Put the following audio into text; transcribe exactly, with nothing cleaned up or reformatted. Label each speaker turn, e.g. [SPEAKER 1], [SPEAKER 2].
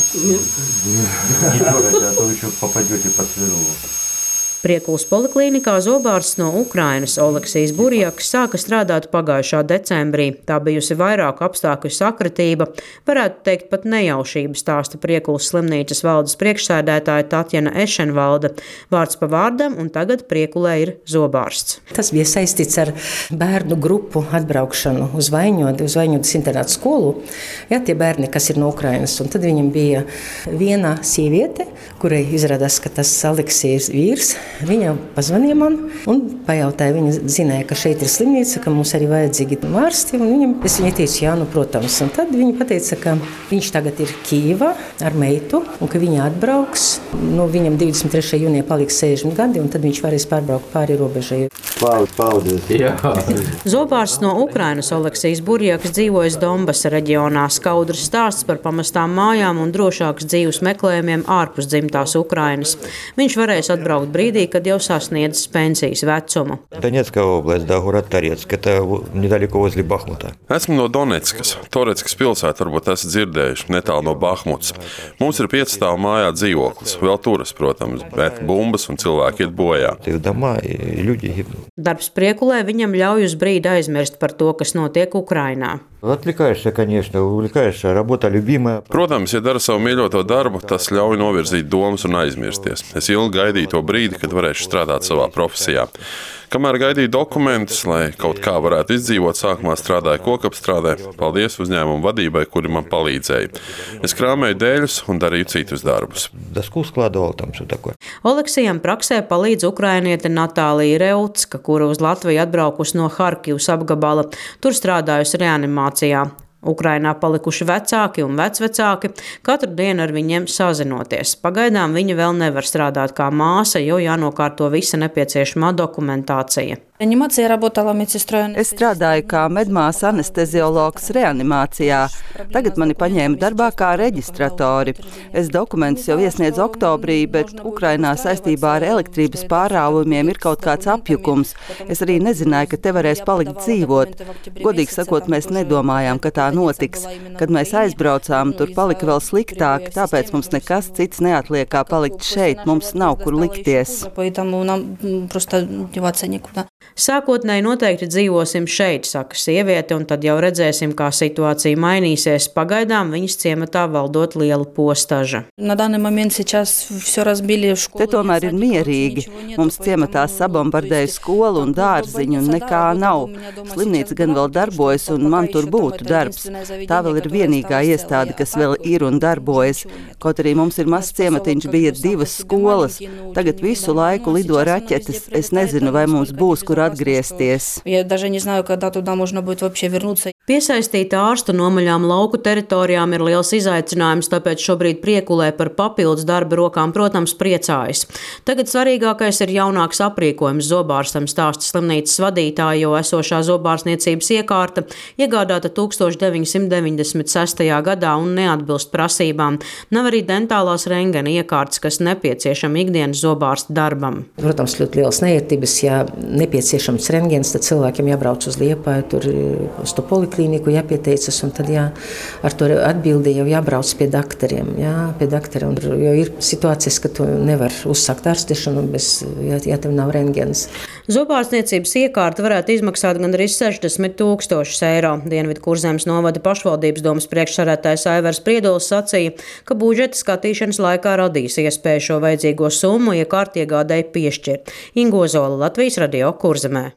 [SPEAKER 1] Нет.
[SPEAKER 2] Не трогайте, а то еще попадете под сверло.
[SPEAKER 1] Priekulas poliklīnikā zobārsts no Ukrainas Oleksijs Burjaks sāka strādāt pagājušā decembrī. Tā bijusi vairāku apstākļu sakritība, varētu teikt pat nejaušība, stāsta Priekulas slimnīcas valdes priekšsēdētāja Tatjana Ešenvalde. Vārds pa vārdam, un tagad Priekulē ir zobārsts.
[SPEAKER 3] Tas bija saistīts ar bērnu grupu atbraukšanu uz Vaņodi, uz Vaņodas internāta skolu. Jā, tie bērni, kas ir no Ukrainas. Un tad viņam bija viena sieviete, kurai izrādās, ka tas Aleksijs vīrs. Viņa pazvanīja man un pajautāja, viņa zināja, ka šeit ir slimnīca, ka mums arī vajadzīgi ārsti. Viņam, es viņai teicu, jā, nu, protams. Un tad viņa pateica, ka viņš tagad ir Kīvā ar meitu un ka viņa atbrauks. Nu, viņam divdesmit trešā jūnijā paliks sešdesmit gadi un tad viņš varēs pārbraukt pāri robežai.
[SPEAKER 2] Paldies, paldies. Jā.
[SPEAKER 1] Zobārsts no Ukrainas Oleksijs Burjaks dzīvojas Donbasa reģionā. Skaudrs stāsts par pamestām mājām un drošāks dzīves meklējumiem ārpus dzimtās Ukrainas. Viņš varēs atbraukt brīdī, kad jau sasniedzis pensijas vecumu.
[SPEAKER 2] Donetskā oblast, да, город Торецк. Это недалеко возле Бахмута.
[SPEAKER 4] Esmu no Donetskas. Toreckas pilsēta varbūt esat dzirdējuši, netālu no Bahmutas. Mums ir piecstāvu mājā dzīvoklis. Vēl turas, protams, bet bumbas un cilvēki iet bojā.
[SPEAKER 1] Darbs Priekulē viņam ļauj uz brīdi aizmirst par to, kas notiek Ukrainā.
[SPEAKER 2] Отвлекаешься, конечно, увлекаешься, работа любимая.
[SPEAKER 4] Protams, ja dara savu mīļoto darbu, tas ļauj novirzīt domas un aizmirsties. Es ilgi gaidīju to brīdi, kad varēšu strādāt savā profesijā. Kamēr gaidīju dokumentus, lai kaut kā varētu izdzīvot, sākumā strādāju kokapstrādē. Paldies uzņēmumu vadībai, kuri man palīdzēja. Es krāmēju dēļus un darīju citus darbus.
[SPEAKER 1] Oleksijam praksē palīdz ukrainiete Natālija Reutska, kura uz Latviju atbraukusi no Harkivas apgabala. Tur strādājusi reanimācijā. Ukrainā palikuši vecāki un vecvecāki, katru dienu ar viņiem sazinoties. Pagaidām viņa vēl nevar strādāt kā māsa, jo jānokārto visa nepieciešamā dokumentācija.
[SPEAKER 5] Es strādāju kā medmāsa anesteziologs reanimācijā. Tagad mani paņēma darbā kā reģistratori. Es dokumentus jau iesniedzu oktobrī, bet Ukrainā saistībā ar elektrības pārāvumiem ir kaut kāds apjukums. Es arī nezināju, ka te varēs palikt dzīvot. Godīgi sakot, mēs nedomājām, ka tā notiks. Kad mēs aizbraucām, tur palika vēl sliktāk, tāpēc mums nekas cits neatliek kā palikt šeit. Mums nav kur likties.
[SPEAKER 1] Sākotnēji noteikti dzīvosim šeit, saka sieviete, un tad jau redzēsim, kā situācija mainīsies. Pagaidām viņas ciematā valdot liela postaža.
[SPEAKER 5] Te tomēr ir mierīgi. Mums ciematā sabombardēja skolu un dārziņu, un nekā nav. Slimnīca gan vēl darbojas, un man tur būtu darbs. Tā vēl ir vienīgā iestāde, kas vēl ir un darbojas. Kaut arī mums ir mazs ciematiņš, bija divas skolas. Tagad visu laiku lido raķetes. Es nezinu, vai mums būs, kur atgriezties.
[SPEAKER 1] Piesaistīt ārstu nomaļām lauku teritorijām ir liels izaicinājums, tāpēc šobrīd Priekulē par papildus darba rokām, protams, priecājas. Tagad svarīgākais ir jaunāks aprīkojums zobārstam, stāsta slimnīcas vadītāja, jo esošā zobārstniecības iekārta iegādāta tūkstoš deviņi simti deviņdesmit sestajā gadā un neatbilst prasībām. Nav arī dentālās rentgena iekārtas, kas nepieciešama ikdienas zobārsta darbam.
[SPEAKER 3] Protams, ļoti liels neērtības, ja nepieciešams rentgens, tad cilvēkiem jābrauc uz Liepāju, tur uz to poliklīniku jāpieteicas, un tad jā, ar to atbildi jau jābrauc pie daktariem, jā, pie daktariem, jo ir situācijas, ka tu nevar uzsākt ārstešanu, bez, ja, ja tev nav rentgens.
[SPEAKER 1] Zobārstniecības iekārta varētu izmaksāt gandrīz sešdesmit tūkstošus eiro. Dienvidkurzemes novada pašvaldības domas priekšsēdētājs Aivars Priedols sacīja, ka budžeta skatīšanas laikā radīs iespēju šo vajadzīgo summu iekārtu iegādēji piešķirt. Ingo Zola, Latvijas radio Kurzemē.